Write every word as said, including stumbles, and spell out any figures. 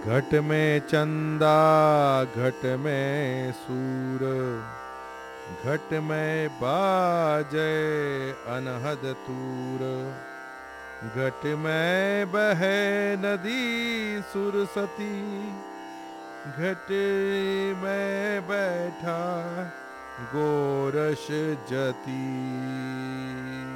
घट में चंदा घट में सूर, घट में बाजे अनहद तूर। घट में बहे नदी सुरसती, घट में बैठा गोरश जती।